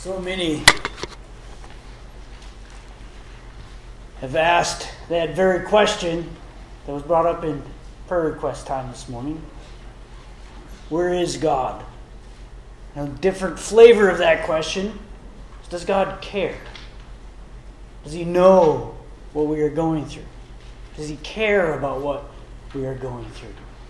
So many have asked that very question that was brought up in prayer request time this morning. Where is God? A different flavor of that question is, does God care? Does He know what we are going through? Does He care about what we are going through?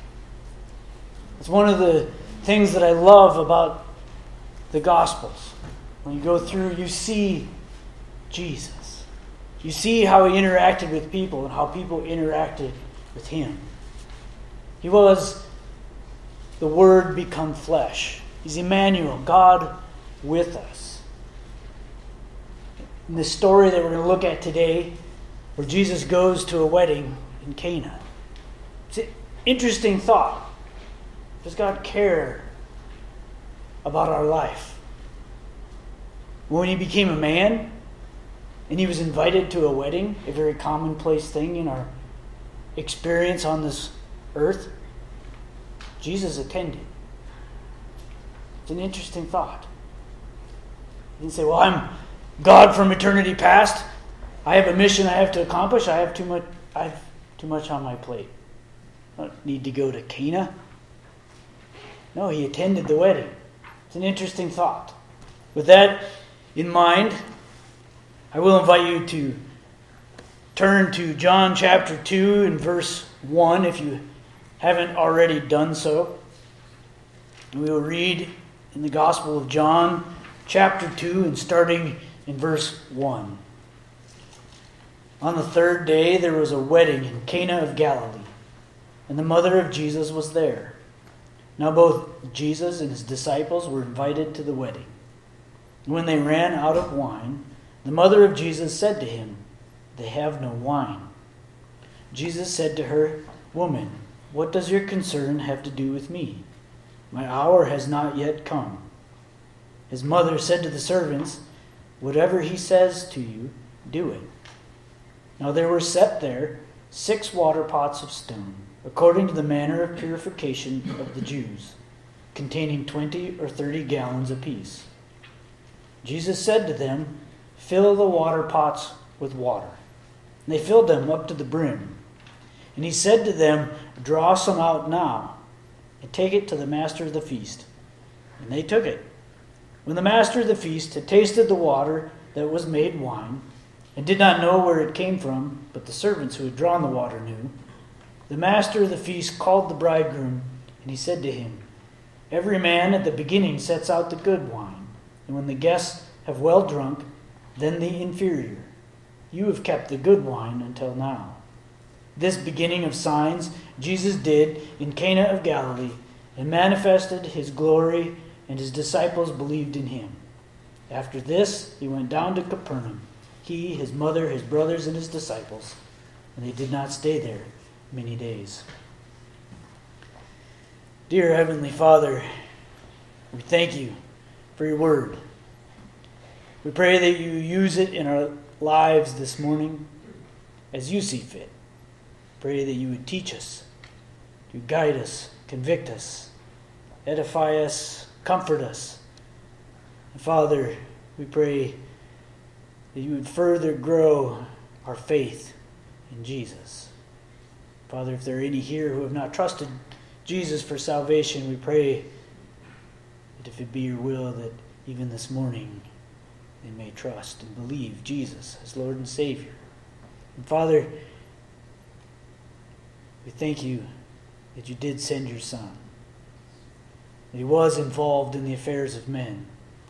It's one of the things that I love about the Gospels. When you go through, you see Jesus. You see how He interacted with people and how people interacted with Him. He was the Word become flesh. He's Emmanuel, God with us. In the story that we're going to look at today, where Jesus goes to a wedding in Cana, it's an interesting thought. Does God care about our life? When He became a man and He was invited to a wedding, a very commonplace thing in our experience on this earth, Jesus attended. It's an interesting thought. He didn't say, well, I'm God from eternity past. I have a mission I have to accomplish. I have too much on my plate. I don't need to go to Cana. No, He attended the wedding. It's an interesting thought. With that in mind, I will invite you to turn to John chapter 2 and verse 1 if you haven't already done so. We will read in the Gospel of John chapter 2 and starting in verse 1. On the third day there was a wedding in Cana of Galilee, and the mother of Jesus was there. Now both Jesus and His disciples were invited to the wedding. When they ran out of wine, the mother of Jesus said to Him, "They have no wine." Jesus said to her, "Woman, what does your concern have to do with me? My hour has not yet come." His mother said to the servants, "Whatever He says to you, do it." Now there were set there 6 water pots of stone, according to the manner of purification of the Jews, containing 20 or 30 gallons apiece. Jesus said to them, "Fill the water pots with water." And they filled them up to the brim. And He said to them, "Draw some out now, and take it to the master of the feast." And they took it. When the master of the feast had tasted the water that was made wine, and did not know where it came from, but the servants who had drawn the water knew, the master of the feast called the bridegroom, and he said to him, "Every man at the beginning sets out the good wine, and when the guests have well drunk, then the inferior. You have kept the good wine until now." This beginning of signs Jesus did in Cana of Galilee, and manifested His glory, and His disciples believed in Him. After this, He went down to Capernaum, He, His mother, His brothers, and His disciples, and they did not stay there many days. Dear Heavenly Father, we thank You for Your Word. We pray that You use it in our lives this morning as You see fit. Pray that You would teach us, to guide us, convict us, edify us, comfort us. And Father, we pray that You would further grow our faith in Jesus. Father, if there are any here who have not trusted Jesus for salvation, we pray that if it be Your will, that even this morning they may trust and believe Jesus as Lord and Savior. And Father, we thank You that You did send Your Son, that He was involved in the affairs of men.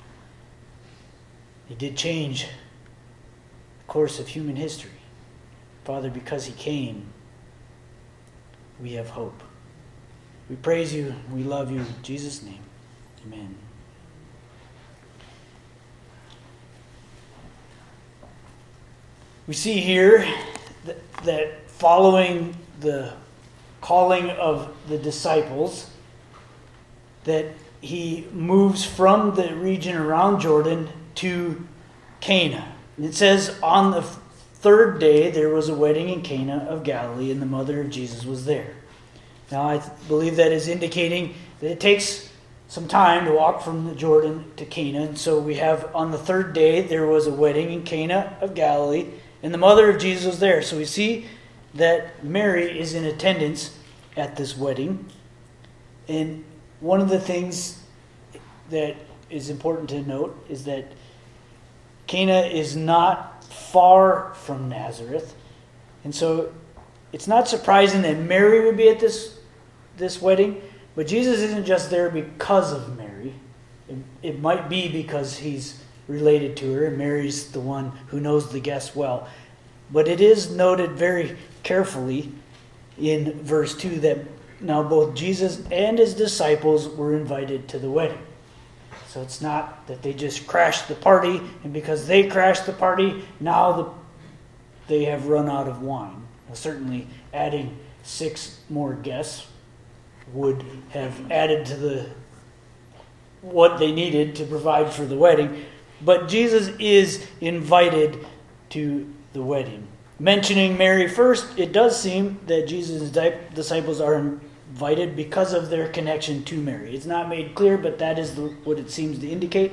He did change the course of human history. Father, because He came, we have hope. We praise You, we love You. In Jesus' name, amen. We see here that following the calling of the disciples, that He moves from the region around Jordan to Cana. And it says, on the third day there was a wedding in Cana of Galilee, and the mother of Jesus was there. Now I believe that is indicating that it takes some time to walk from the Jordan to Cana. And so we have on the third day, there was a wedding in Cana of Galilee, and the mother of Jesus was there. So we see that Mary is in attendance at this wedding. And one of the things that is important to note is that Cana is not far from Nazareth. And so it's not surprising that Mary would be at this wedding, but Jesus isn't just there because of Mary. It might be because he's related to her, and Mary's the one who knows the guests well. But it is noted very carefully in verse 2 that now both Jesus and his disciples were invited to the wedding. So it's not that they just crashed the party, and because they crashed the party, now they have run out of wine. Now, certainly adding 6 more guests would have added to what they needed to provide for the wedding. But Jesus is invited to the wedding. Mentioning Mary first, it does seem that Jesus' disciples are invited because of their connection to Mary. It's not made clear, but that is what it seems to indicate.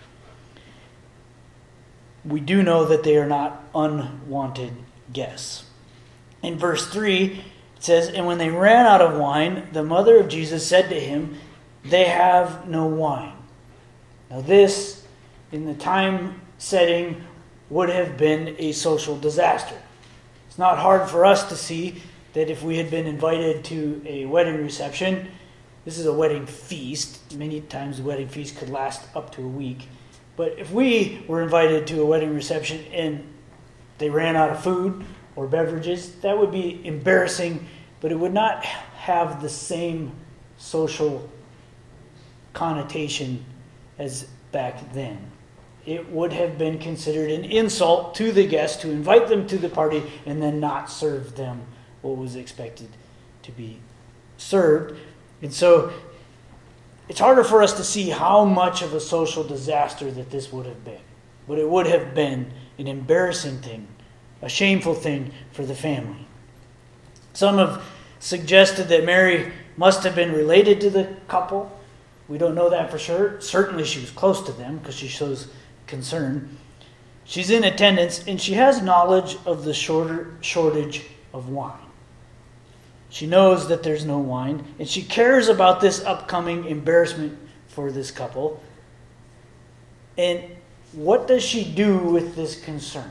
We do know that they are not unwanted guests. In verse 3, it says, "And when they ran out of wine, the mother of Jesus said to him, 'They have no wine.'" Now this, in the time setting, would have been a social disaster. It's not hard for us to see that if we had been invited to a wedding reception, this is a wedding feast. Many times the wedding feast could last up to a week. But if we were invited to a wedding reception and they ran out of food or beverages, that would be embarrassing, but it would not have the same social connotation as back then. It would have been considered an insult to the guests to invite them to the party and then not serve them what was expected to be served. And so it's harder for us to see how much of a social disaster that this would have been. But it would have been an embarrassing thing, a shameful thing for the family. Some have suggested that Mary must have been related to the couple. We don't know that for sure. Certainly she was close to them because she shows concern. She's in attendance and she has knowledge of the shortage of wine. She knows that there's no wine, and she cares about this upcoming embarrassment for this couple. And what does she do with this concern?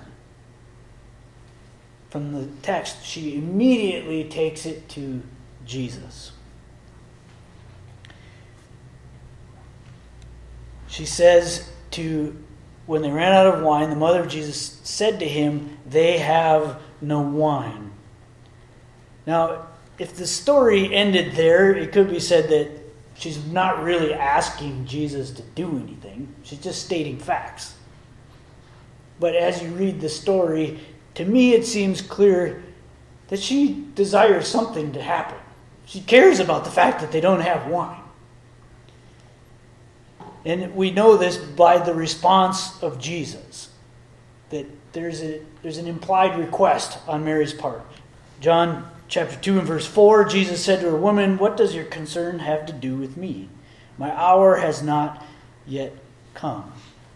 From the text, she immediately takes it to Jesus. She says when they ran out of wine, the mother of Jesus said to him, "They have no wine." Now, if the story ended there, it could be said that she's not really asking Jesus to do anything. She's just stating facts. But as you read the story, to me it seems clear that she desires something to happen. She cares about the fact that they don't have wine. And we know this by the response of Jesus, that there's an implied request on Mary's part. John chapter 2 and verse 4, Jesus said to her, "Woman, what does your concern have to do with me? My hour has not yet come."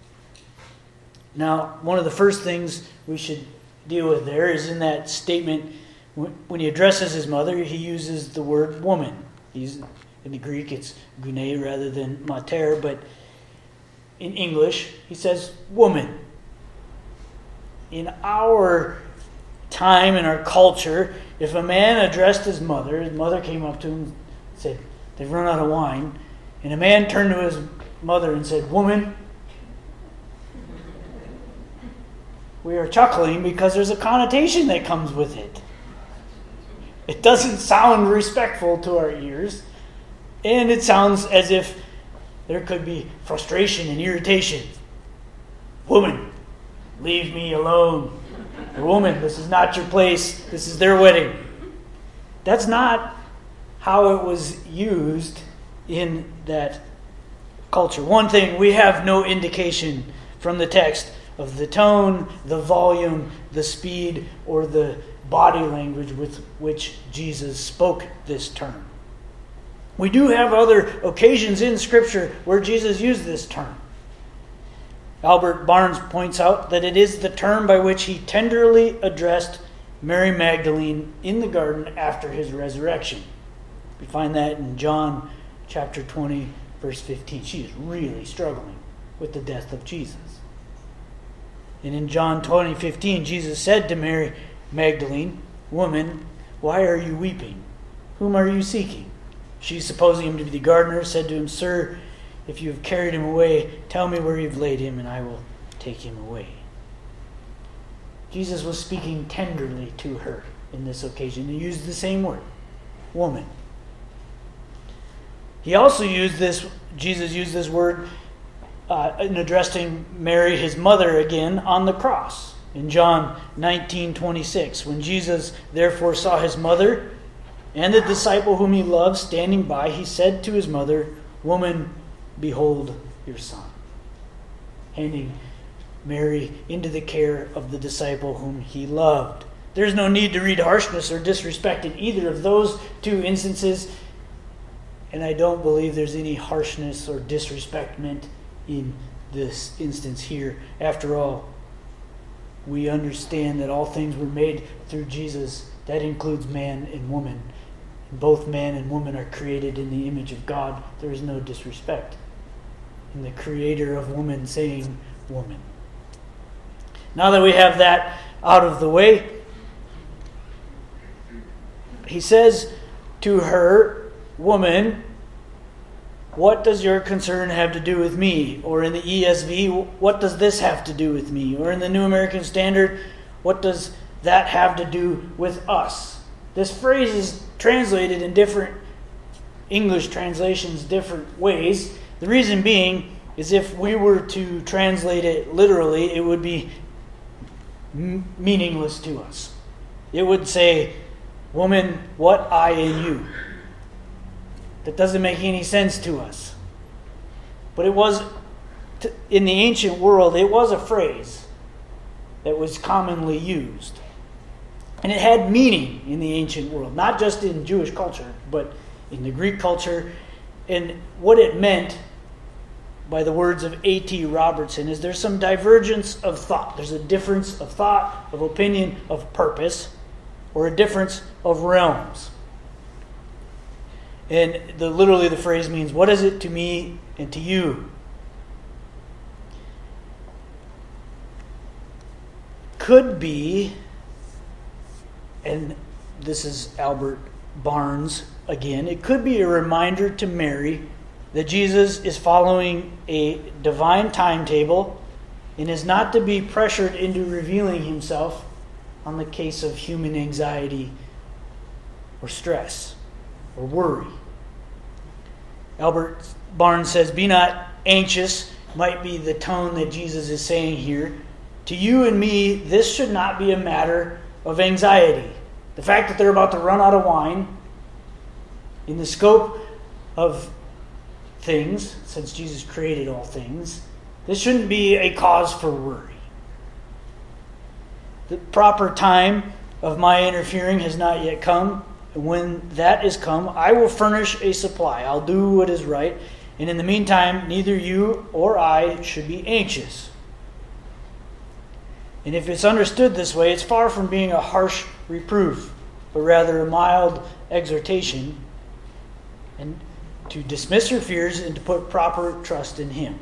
Now, one of the first things we should deal with there is in that statement, when he addresses his mother, he uses the word woman. In the Greek, it's gune rather than mater, but in English, he says woman. In our time, in our culture, if a man addressed his mother came up to him and said, "They've run out of wine," and a man turned to his mother and said, "Woman," we are chuckling because there's a connotation that comes with it. It doesn't sound respectful to our ears, and it sounds as if there could be frustration and irritation. "Woman, leave me alone." Or, "Woman, this is not your place. This is their wedding." That's not how it was used in that culture. One thing, we have no indication from the text of the tone, the volume, the speed, or the body language with which Jesus spoke this term. We do have other occasions in Scripture where Jesus used this term. Albert Barnes points out that it is the term by which he tenderly addressed Mary Magdalene in the garden after his resurrection. We find that in John chapter 20, verse 15. She is really struggling with the death of Jesus. And in John 20:15, Jesus said to Mary Magdalene, "Woman, why are you weeping? Whom are you seeking?" She, supposing him to be the gardener, said to him, "Sir, if you have carried him away, tell me where you've laid him, and I will take him away." Jesus was speaking tenderly to her in this occasion. He used the same word, woman. He also Jesus used this word in addressing Mary, his mother, again on the cross. In John 19:26, when Jesus therefore saw his mother and the disciple whom he loved standing by, he said to his mother, "Woman, behold your son," handing Mary into the care of the disciple whom he loved. There's no need to read harshness or disrespect in either of those two instances, and I don't believe there's any harshness or disrespect meant in this instance here. After all, we understand that all things were made through Jesus. That includes man and woman. Both man and woman are created in the image of God. There is no disrespect in the creator of woman saying woman. Now that we have that out of the way, he says to her, "Woman, what does your concern have to do with me?" Or in the ESV, "What does this have to do with me?" Or in the New American Standard, "What does that have to do with us?" This phrase is translated in different English translations different ways. The reason being is if we were to translate it literally, it would be meaningless to us. It would say, "Woman, what I and you." That doesn't make any sense to us. But it was, in the ancient world, it was a phrase that was commonly used. And it had meaning in the ancient world, not just in Jewish culture, but in the Greek culture. And what it meant, by the words of A.T. Robertson, is there's some divergence of thought. There's a difference of thought, of opinion, of purpose, or a difference of realms. And literally the phrase means, what is it to me and to you? Could be, and this is Albert Barnes again, it could be a reminder to Mary that Jesus is following a divine timetable and is not to be pressured into revealing himself on the case of human anxiety or stress or worry. Albert Barnes says, "Be not anxious," might be the tone that Jesus is saying here. To you and me, this should not be a matter of anxiety. The fact that they're about to run out of wine, in the scope of things, since Jesus created all things, this shouldn't be a cause for worry. The proper time of my interfering has not yet come. And when that is come, I will furnish a supply. I'll do what is right. And in the meantime, neither you or I should be anxious. And if it's understood this way, it's far from being a harsh reproof, but rather a mild exhortation, and to dismiss her fears and to put proper trust in Him.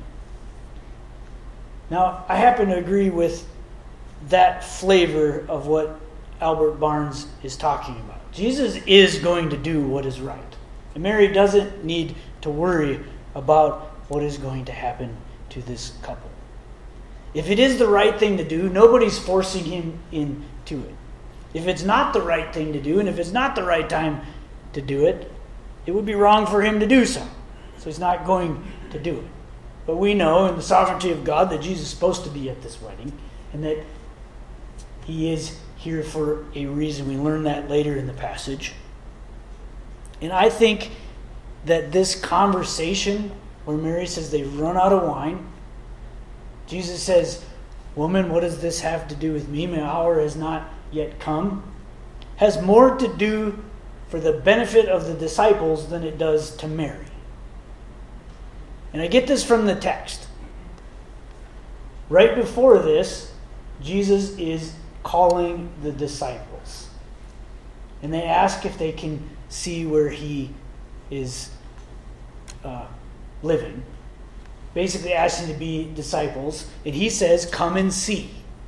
Now, I happen to agree with that flavor of what Albert Barnes is talking about. Jesus is going to do what is right. And Mary doesn't need to worry about what is going to happen to this couple. If it is the right thing to do, nobody's forcing him into it. If it's not the right thing to do, and if it's not the right time to do it, it would be wrong for him to do so. So he's not going to do it. But we know in the sovereignty of God that Jesus is supposed to be at this wedding, and that he is here for a reason. We learn that later in the passage. And I think that this conversation where Mary says they've run out of wine, Jesus says, "Woman, what does this have to do with me? My hour has not yet come," has more to do for the benefit of the disciples than it does to Mary. And I get this from the text. Right before this, Jesus is calling the disciples. And they ask if they can see where he is living. Basically asking to be disciples. And he says, come and see.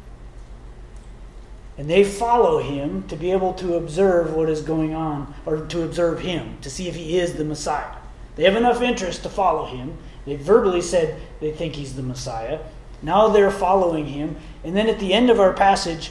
And they follow him to be able to observe what is going on, or to observe him, to see if he is the Messiah. They have enough interest to follow him. They verbally said they think he's the Messiah. Now they're following him. And then at the end of our passage,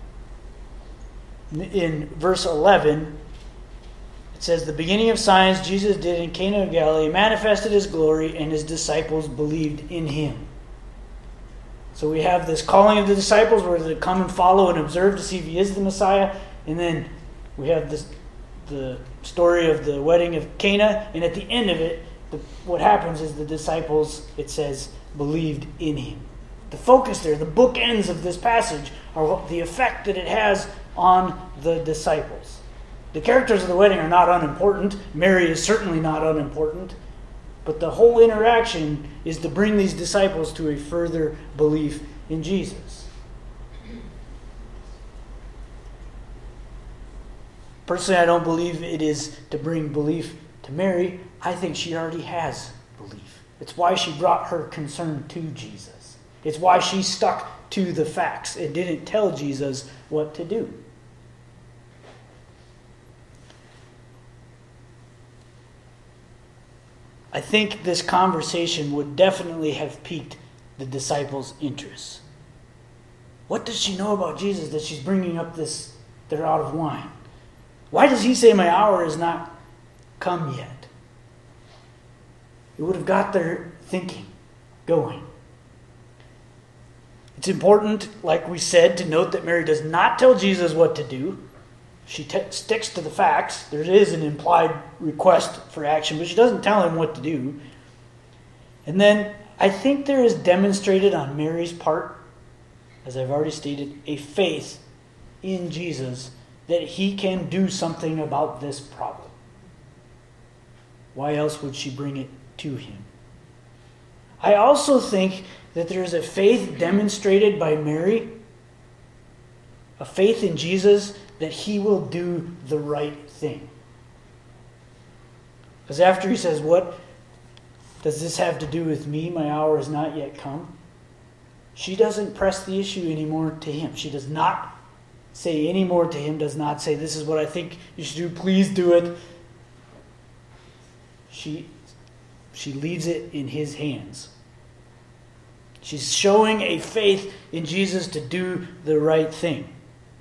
in verse 11, it says, the beginning of signs Jesus did in Cana of Galilee manifested his glory, and his disciples believed in him. So we have this calling of the disciples where they come and follow and observe to see if he is the Messiah. And then we have the story of the wedding of Cana. And at the end of it, what happens is the disciples, it says, believed in him. The focus there, the bookends of this passage, are the effect that it has on the disciples. The characters of the wedding are not unimportant. Mary is certainly not unimportant. But the whole interaction is to bring these disciples to a further belief in Jesus. Personally, I don't believe it is to bring belief to Mary. I think she already has belief. It's why she brought her concern to Jesus. It's why she stuck to the facts and didn't tell Jesus what to do. I think this conversation would definitely have piqued the disciples' interest. What does she know about Jesus that she's bringing up this, they're out of wine? Why does he say my hour is not come yet? It would have got their thinking going. It's important, like we said, to note that Mary does not tell Jesus what to do. She sticks to the facts. There is an implied request for action, but she doesn't tell him what to do. And then I think there is demonstrated on Mary's part, as I've already stated, a faith in Jesus that he can do something about this problem. Why else would she bring it to him? I also think that there is a faith demonstrated by Mary, a faith in Jesus that he will do the right thing. Because after he says, what does this have to do with me? My hour has not yet come. She doesn't press the issue anymore to him. She does not say any more to him, does not say, this is what I think you should do, please do it. She leaves it in his hands. She's showing a faith in Jesus to do the right thing.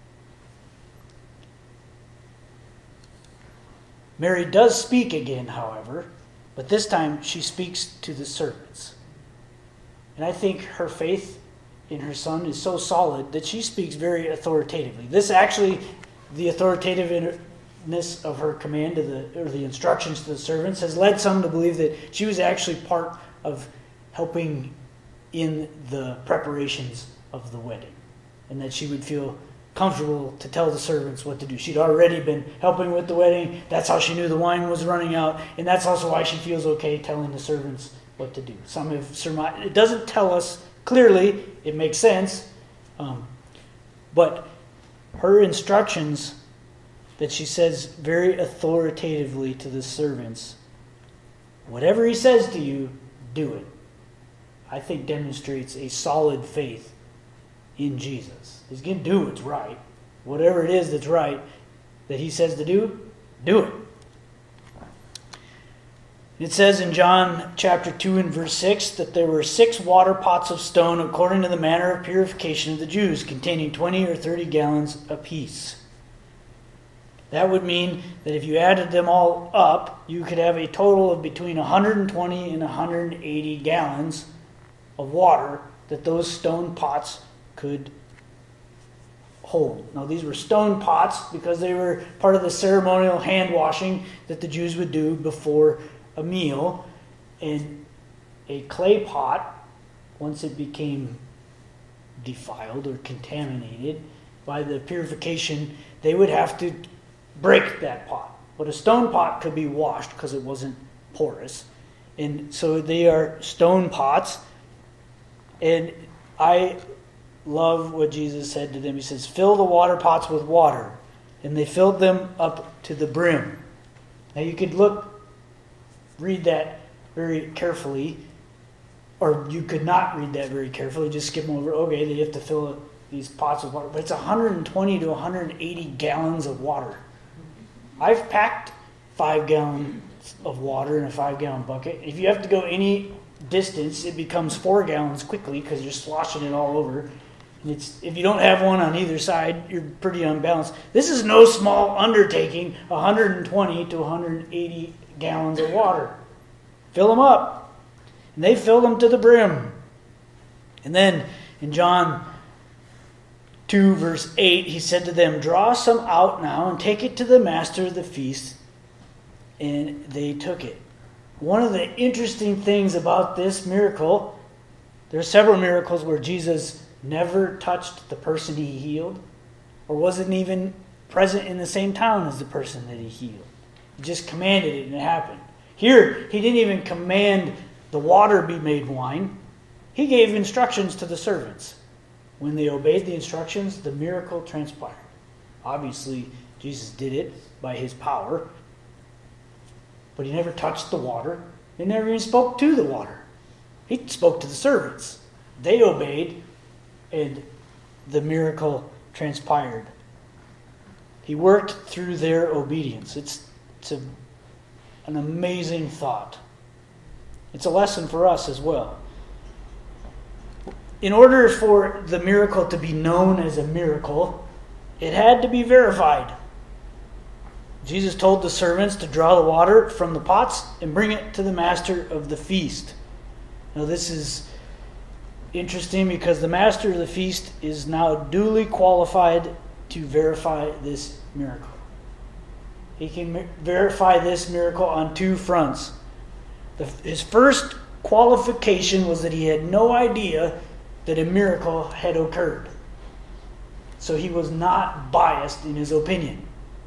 Mary does speak again, however, but this time she speaks to the servants. And I think her faith in her son is so solid that she speaks very authoritatively. This actually, the authoritativeness of her command to the instructions to the servants has led some to believe that she was actually part of helping in the preparations of the wedding, and that she would feel comfortable to tell the servants what to do. She'd already been helping with the wedding. That's how she knew the wine was running out, and that's also why she feels okay telling the servants what to do. Some have surmised. It doesn't tell us clearly. It makes sense, but her instructions that she says very authoritatively to the servants, whatever he says to you, do it, I think demonstrates a solid faith in Jesus. He's going to do what's right. Whatever it is that's right that he says to do it. It says in John chapter 2 and verse 6 that there were 6 water pots of stone according to the manner of purification of the Jews, containing 20 or 30 gallons apiece. That would mean that if you added them all up, you could have a total of between 120 and 180 gallons of water that those stone pots could hold. Now, these were stone pots because they were part of the ceremonial hand washing that the Jews would do before a meal. And a clay pot, once it became defiled or contaminated by the purification, they would have to break that pot. But a stone pot could be washed because it wasn't porous. And so they are stone pots. And I love what Jesus said to them. He says, fill the water pots with water. And they filled them up to the brim. Now you could read that very carefully. Or you could not read that very carefully. Just skip over. Okay, they have to fill these pots with water. But it's 120 to 180 gallons of water. I've packed 5 gallons of water in a 5-gallon bucket. If you have to go any distance, it becomes 4 gallons quickly because you're sloshing it all over. And if you don't have one on either side, you're pretty unbalanced. This is no small undertaking, 120 to 180 gallons of water. Fill them up. And they filled them to the brim. And then in John 2 verse 8, he said to them, draw some out now and take it to the master of the feast. And they took it. One of the interesting things about this miracle, there are several miracles where Jesus never touched the person he healed, or wasn't even present in the same town as the person that he healed. He just commanded it and it happened. Here, he didn't even command the water be made wine. He gave instructions to the servants. When they obeyed the instructions, the miracle transpired. Obviously, Jesus did it by his power, but he never touched the water. He never even spoke to the water. He spoke to the servants. They obeyed, and the miracle transpired. He worked through their obedience. It's an amazing thought. It's a lesson for us as well. In order for the miracle to be known as a miracle, it had to be verified. Jesus told the servants to draw the water from the pots and bring it to the master of the feast. Now this is interesting because the master of the feast is now duly qualified to verify this miracle. He can verify this miracle on 2 fronts. His first qualification was that he had no idea that a miracle had occurred. So he was not biased in his opinion.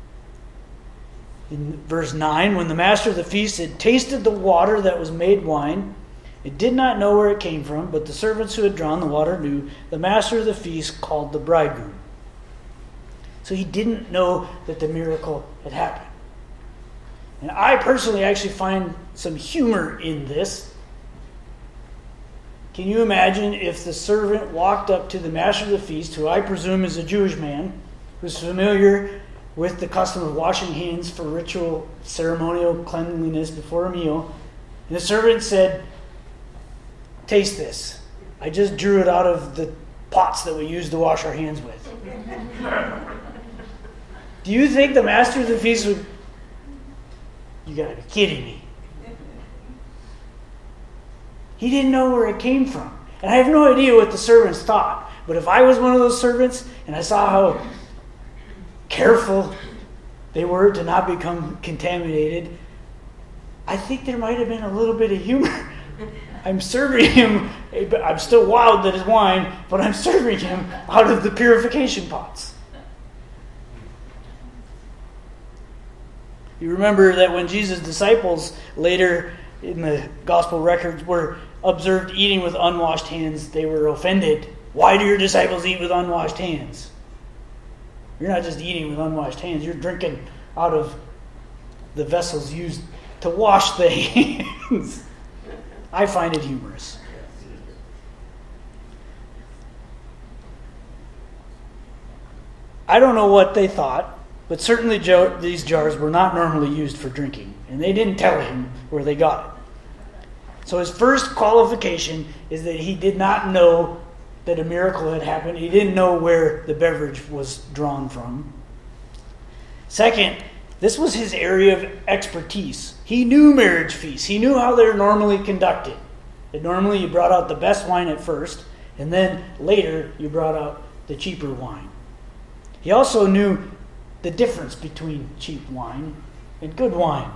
In verse 9, when the master of the feast had tasted the water that was made wine, it did not know where it came from, but the servants who had drawn the water knew. The master of the feast called the bridegroom. So he didn't know that the miracle had happened. And I personally actually find some humor in this. Can you imagine if the servant walked up to the master of the feast, who I presume is a Jewish man, who's familiar with the custom of washing hands for ritual ceremonial cleanliness before a meal, and the servant said, taste this. I just drew it out of the pots that we use to wash our hands with. Do you think the master of the feast would... You gotta be kidding me. He didn't know where it came from. And I have no idea what the servants thought. But if I was one of those servants and I saw how careful they were to not become contaminated, I think there might have been a little bit of humor. I'm serving him, I'm still wild that it's wine, but I'm serving him out of the purification pots. You remember that when Jesus' disciples later in the gospel records were observed eating with unwashed hands, they were offended. Why do your disciples eat with unwashed hands? You're not just eating with unwashed hands, you're drinking out of the vessels used to wash the hands. I find it humorous. I don't know what they thought, but certainly these jars were not normally used for drinking, and they didn't tell him where they got it. So his first qualification is that he did not know that a miracle had happened. He didn't know where the beverage was drawn from. Second, this was his area of expertise. He knew marriage feasts. He knew how they're normally conducted. And normally you brought out the best wine at first, and then later you brought out the cheaper wine. He also knew the difference between cheap wine and good wine.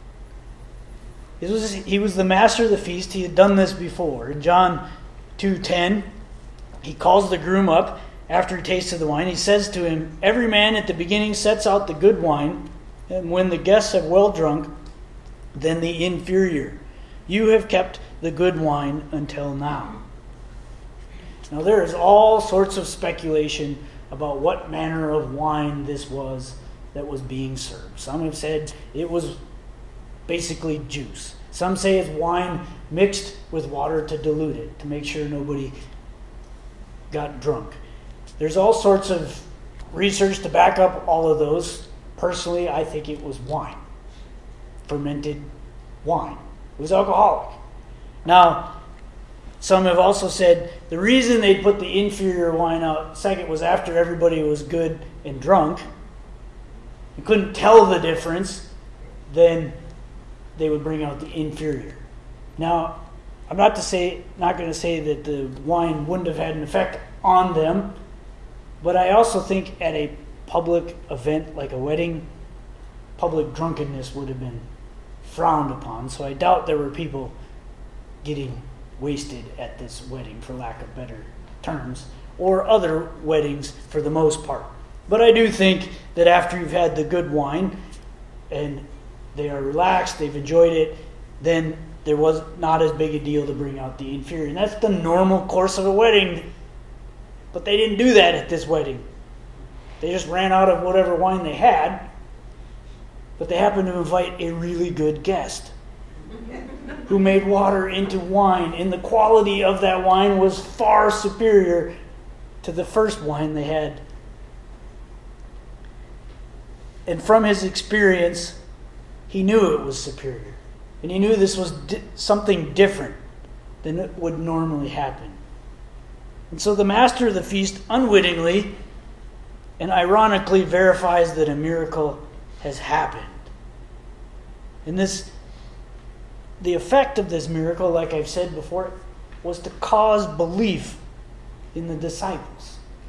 He was the master of the feast. He had done this before. In John 2:10, he calls the groom up after he tasted the wine. He says to him, every man at the beginning sets out the good wine, And when the guests have well drunk, then the inferior. You have kept the good wine until now. Now there is all sorts of speculation about what manner of wine this was that was being served. Some have said it was basically juice. Some say it's wine mixed with water to dilute it, to make sure nobody got drunk. There's all sorts of research to back up all of those. Personally, I think it was wine. Fermented wine. It was alcoholic. Now, some have also said the reason they put the inferior wine out second was after everybody was good and drunk. You couldn't tell the difference, then they would bring out the inferior. Now, I'm not going to say that the wine wouldn't have had an effect on them, but I also think at a public event like a wedding, public drunkenness would have been frowned upon. So I doubt there were people getting wasted at this wedding, for lack of better terms, or other weddings for the most part. But I do think that after you've had the good wine and they are relaxed, they've enjoyed it, then there was not as big a deal to bring out the inferior. And that's the normal course of a wedding. But they didn't do that at this wedding. They just ran out of whatever wine they had. But they happened to invite a really good guest who made water into wine. And the quality of that wine was far superior to the first wine they had. And from his experience, he knew it was superior. And he knew this was something different than would normally happen. And so the master of the feast unwittingly and ironically verifies that a miracle has happened. And the effect of this miracle, like I've said before, was to cause belief in the disciples.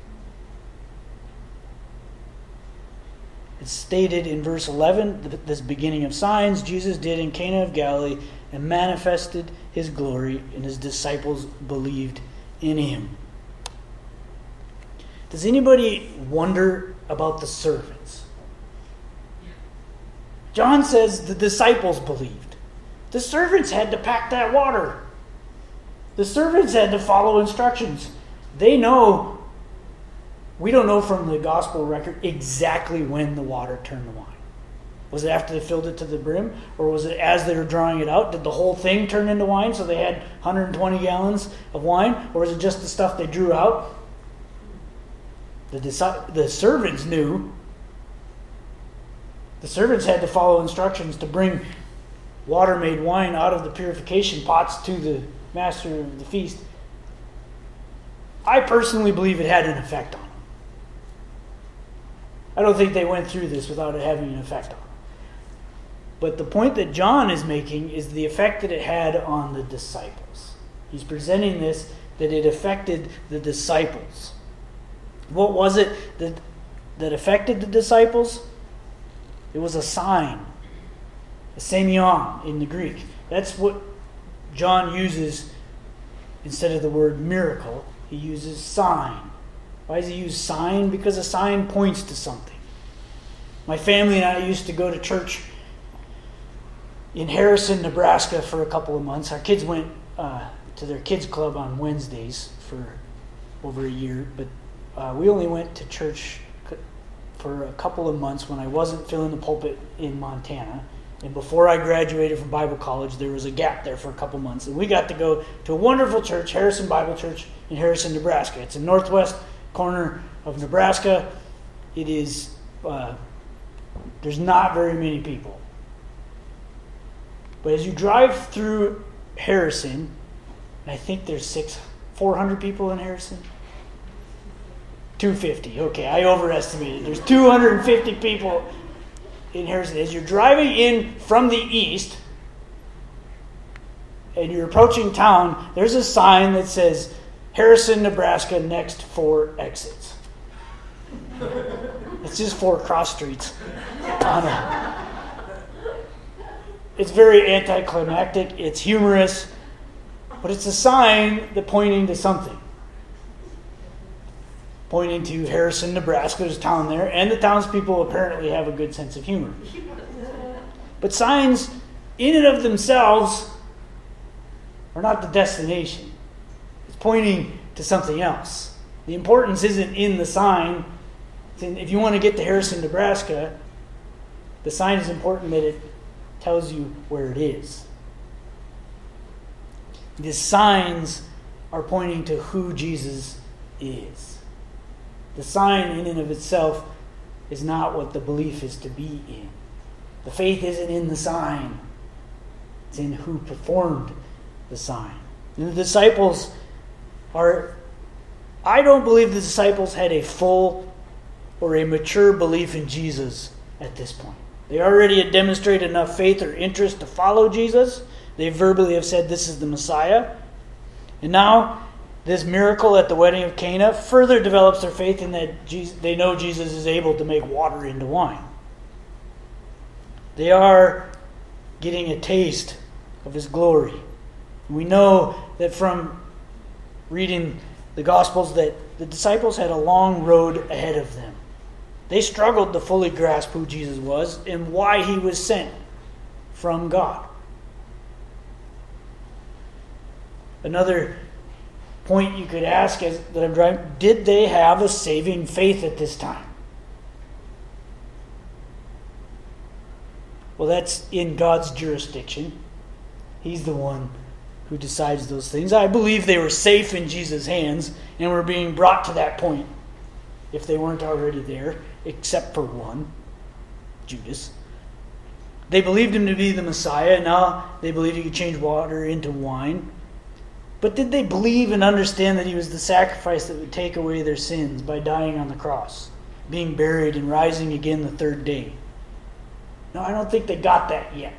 It's stated in verse 11, this beginning of signs Jesus did in Cana of Galilee and manifested his glory, and his disciples believed in him. Does anybody wonder about the servants? John says the disciples believed. The servants had to pack that water. The servants had to follow instructions. They know. We don't know from the gospel record exactly when the water turned to wine. Was it after they filled it to the brim? Or was it as they were drawing it out? Did the whole thing turn into wine so they had 120 gallons of wine? Or was it just the stuff they drew out? The servants knew. The servants had to follow instructions to bring water made wine out of the purification pots to the master of the feast. I personally believe it had an effect on them. I don't think they went through this without it having an effect on them. But the point that John is making is the effect that it had on the disciples. He's presenting this, that it affected the disciples. What was it that affected the disciples? It was a sign. A semeion in the Greek. That's what John uses instead of the word miracle. He uses sign. Why does he use sign? Because a sign points to something. My family and I used to go to church in Harrison, Nebraska for a couple of months. Our kids went to their kids club on Wednesdays for over a year, but we only went to church for a couple of months when I wasn't filling the pulpit in Montana. And before I graduated from Bible college, there was a gap there for a couple months. And we got to go to a wonderful church, Harrison Bible Church in Harrison, Nebraska. It's in northwest corner of Nebraska. It is, there's not very many people. But as you drive through Harrison, and I think there's 400 people in Harrison. 250. Okay, I overestimated. There's 250 people in Harrison. As you're driving in from the east and you're approaching town, there's a sign that says Harrison, Nebraska, next 4 exits. It's just 4 cross streets. It's very anticlimactic. It's humorous. But it's a sign that pointing to something. pointing to Harrison, Nebraska. There's a town there, and the townspeople apparently have a good sense of humor. But signs, in and of themselves, are not the destination. It's pointing to something else. The importance isn't in the sign. If you want to get to Harrison, Nebraska, the sign is important that it tells you where it is. The signs are pointing to who Jesus is. The sign in and of itself is not what the belief is to be in. The faith isn't in the sign. It's in who performed the sign. And the disciples I don't believe the disciples had a full or a mature belief in Jesus at this point. They already had demonstrated enough faith or interest to follow Jesus. They verbally have said this is the Messiah. And now this miracle at the wedding of Cana further develops their faith in that they know Jesus is able to make water into wine. They are getting a taste of his glory. We know that from reading the Gospels that the disciples had a long road ahead of them. They struggled to fully grasp who Jesus was and why he was sent from God. Another point you could ask that I'm driving, did they have a saving faith at this time? Well, that's in God's jurisdiction. He's the one who decides those things. I believe they were safe in Jesus' hands and were being brought to that point if they weren't already there, except for one, Judas. They believed him to be the Messiah. Now they believed he could change water into wine. But did they believe and understand that he was the sacrifice that would take away their sins by dying on the cross, being buried and rising again the third day? No, I don't think they got that yet.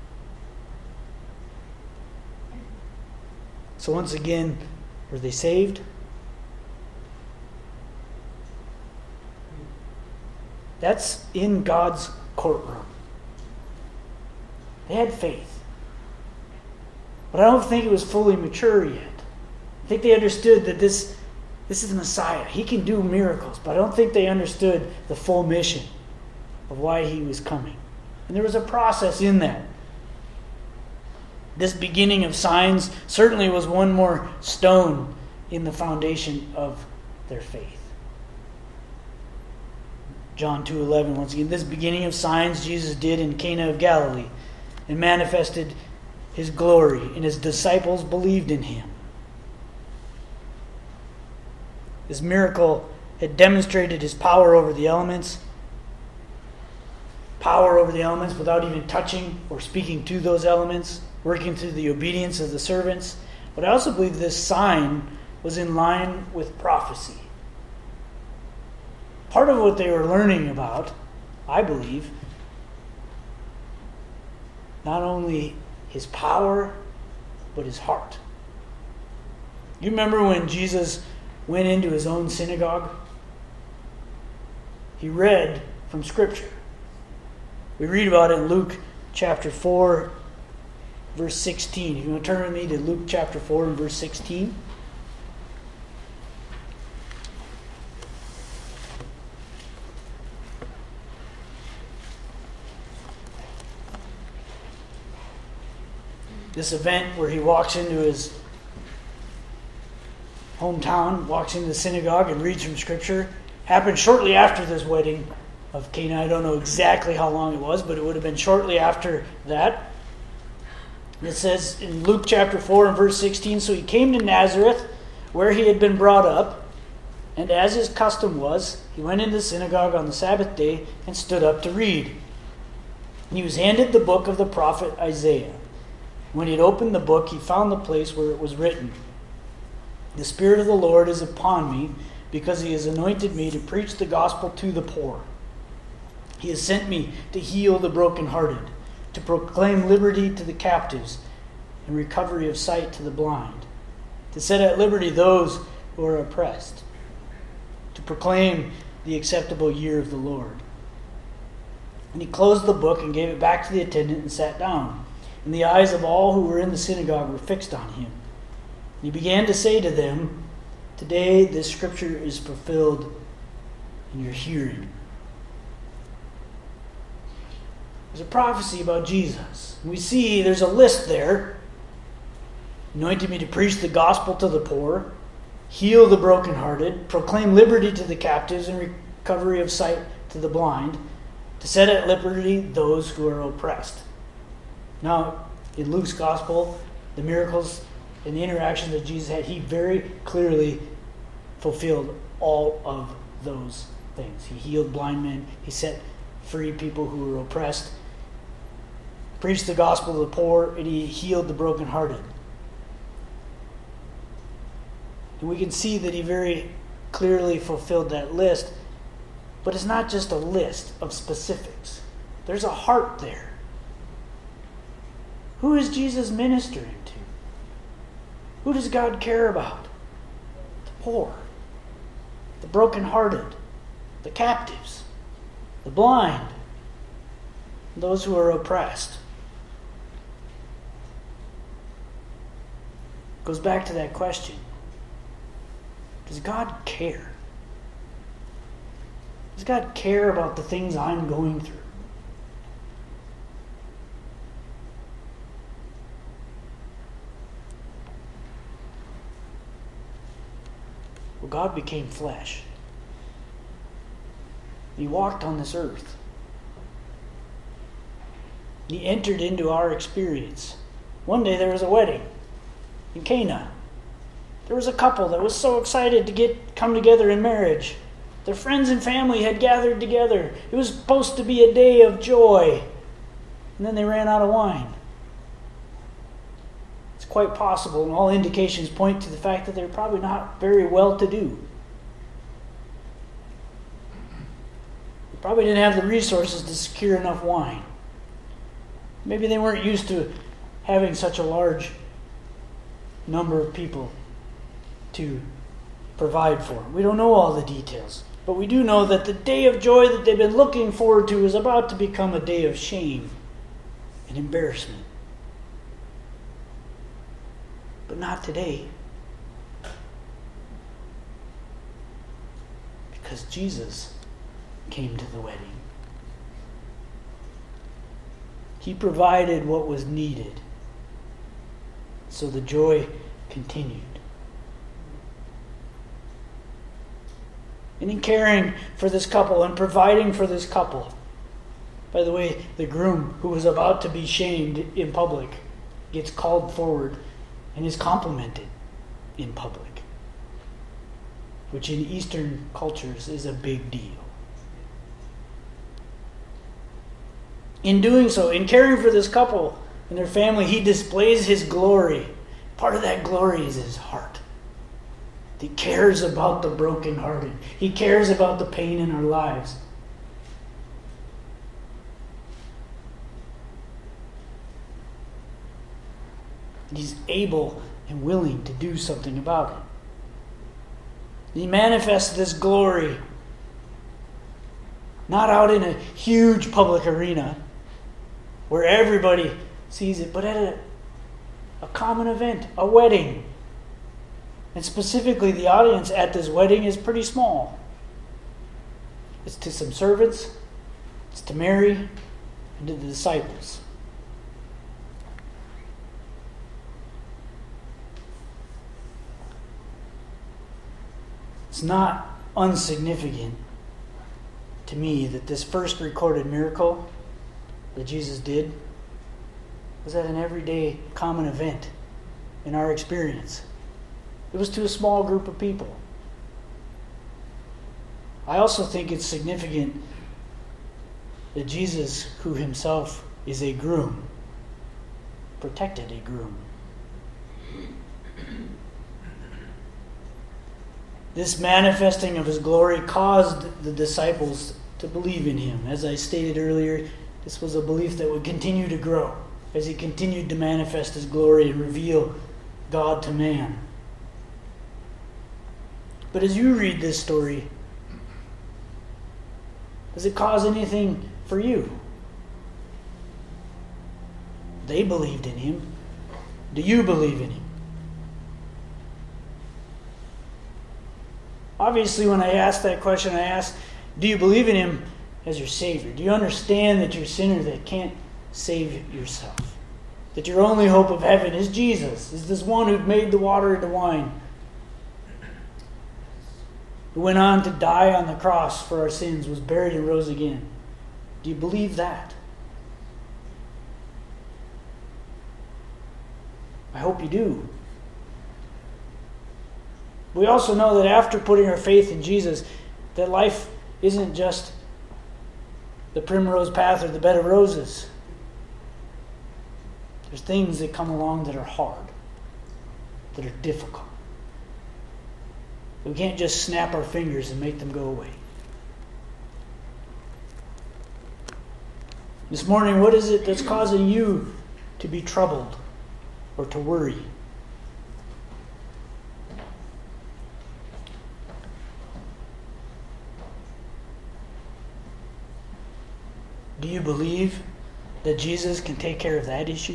So once again, were they saved? That's in God's courtroom. They had faith. But I don't think it was fully mature yet. I think they understood that this is the Messiah. He can do miracles, but I don't think they understood the full mission of why he was coming. And there was a process in that. This beginning of signs certainly was one more stone in the foundation of their faith. John 2:11, once again, this beginning of signs Jesus did in Cana of Galilee and manifested his glory, and his disciples believed in him. This miracle had demonstrated his power over the elements. Power over the elements without even touching or speaking to those elements, working through the obedience of the servants. But I also believe this sign was in line with prophecy. Part of what they were learning about, I believe, not only his power, but his heart. You remember when Jesus went into his own synagogue? He read from Scripture. We read about it in Luke chapter 4, verse 16. If you want to turn with me to Luke chapter 4 and verse 16. This event where he walks into his hometown, walks into the synagogue and reads from Scripture, happened shortly after this wedding of Cana. I don't know exactly how long it was, but it would have been shortly after that. And it says in Luke chapter 4 and verse 16, so he came to Nazareth, where he had been brought up, and as his custom was, he went into the synagogue on the Sabbath day and stood up to read. And he was handed the book of the prophet Isaiah. When he had opened the book, he found the place where it was written, "The Spirit of the Lord is upon me, because he has anointed me to preach the gospel to the poor. He has sent me to heal the brokenhearted, to proclaim liberty to the captives, and recovery of sight to the blind, to set at liberty those who are oppressed, to proclaim the acceptable year of the Lord." And he closed the book and gave it back to the attendant and sat down. And the eyes of all who were in the synagogue were fixed on him. And he began to say to them, Today, this scripture is fulfilled in your hearing. There's a prophecy about Jesus. We see there's a list there. Anointed me to preach the gospel to the poor, heal the brokenhearted, proclaim liberty to the captives and recovery of sight to the blind, to set at liberty those who are oppressed. Now, in Luke's gospel, the miracles and the interactions that Jesus had, he very clearly fulfilled all of those things. He healed blind men. He set free people who were oppressed, preached the gospel to the poor, and he healed the brokenhearted. And we can see that he very clearly fulfilled that list. But it's not just a list of specifics. There's a heart there. Who is Jesus ministering to? Who does God care about? The poor, the brokenhearted, the captives, the blind, those who are oppressed. It goes back to that question. Does God care? Does God care about the things I'm going through? Well, God became flesh. He walked on this earth. He entered into our experience. One day there was a wedding in Cana. There was a couple that was so excited to come together in marriage. Their friends and family had gathered together. It was supposed to be a day of joy. And then they ran out of wine. It's quite possible, and all indications point to the fact that they're probably not very well to do. They probably didn't have the resources to secure enough wine. Maybe they weren't used to having such a large number of people to provide for. We don't know all the details. But we do know that the day of joy that they've been looking forward to is about to become a day of shame and embarrassment. But not today. Because Jesus came to the wedding. He provided what was needed. So the joy continued. And in caring for this couple and providing for this couple, by the way, the groom who was about to be shamed in public gets called forward and is complimented in public, which in Eastern cultures is a big deal. In doing so, in caring for this couple and their family, he displays his glory. Part of that glory is his heart. He cares about the brokenhearted. He cares about the pain in our lives. He's able and willing to do something about it. He manifests this glory not out in a huge public arena where everybody sees it, but at a common event, a wedding. And specifically, the audience at this wedding is pretty small. It's to some servants, it's to Mary, and to the disciples. It's not insignificant to me that this first recorded miracle that Jesus did was at an everyday common event in our experience. It was to a small group of people. I also think it's significant that Jesus, who himself is a groom, protected a groom. This manifesting of his glory caused the disciples to believe in him. As I stated earlier, this was a belief that would continue to grow as he continued to manifest his glory and reveal God to man. But as you read this story, does it cause anything for you? They believed in him. Do you believe in him? Obviously, when I ask that question, I ask, do you believe in him as your Savior? Do you understand that you're a sinner that can't save yourself? That your only hope of heaven is Jesus, is this one who made the water into wine, who went on to die on the cross for our sins, was buried and rose again. Do you believe that? I hope you do. We also know that after putting our faith in Jesus, that life isn't just the primrose path or the bed of roses. There's things that come along that are hard, that are difficult. We can't just snap our fingers and make them go away. This morning, what is it that's causing you to be troubled or to worry? Do you believe that Jesus can take care of that issue?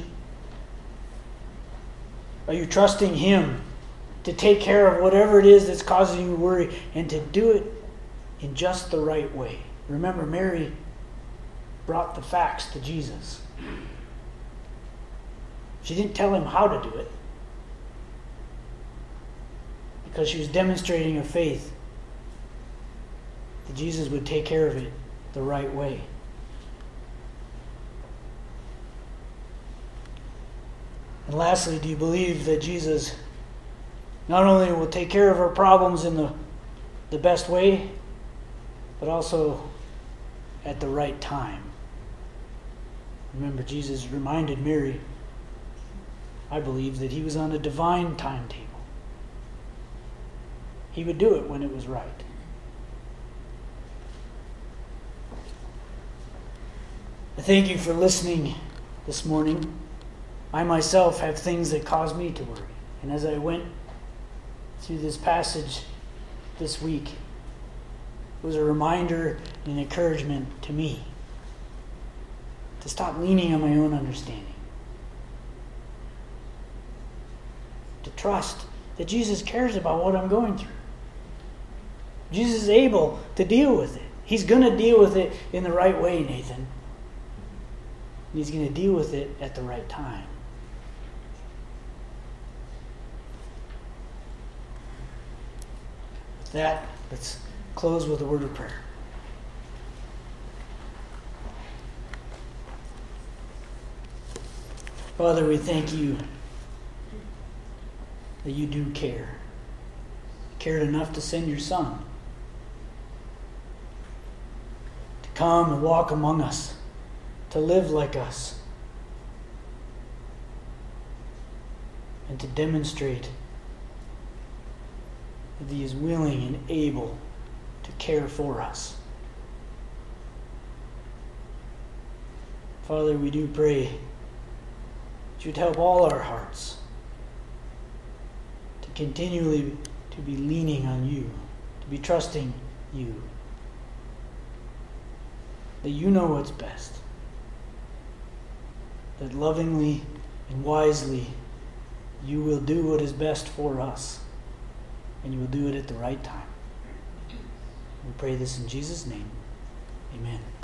Are you trusting him to take care of whatever it is that's causing you worry and to do it in just the right way? Remember, Mary brought the facts to Jesus. She didn't tell him how to do it because she was demonstrating her faith that Jesus would take care of it the right way. And lastly, do you believe that Jesus not only will take care of our problems in the best way, but also at the right time? Remember, Jesus reminded Mary, I believe, that he was on a divine timetable. He would do it when it was right. I thank you for listening this morning. I myself have things that cause me to worry. And as I went through this passage this week, it was a reminder and an encouragement to me to stop leaning on my own understanding. To trust that Jesus cares about what I'm going through. Jesus is able to deal with it. He's going to deal with it in the right way, Nathan. He's going to deal with it at the right time. With that, let's close with a word of prayer. Father, we thank you that you do care. You cared enough to send your Son to come and walk among us, to live like us, and to demonstrate that he is willing and able to care for us. Father, we do pray that you'd help all our hearts to continually to be leaning on you, to be trusting you, that you know what's best, that lovingly and wisely you will do what is best for us, and you will do it at the right time. We pray this in Jesus' name. Amen.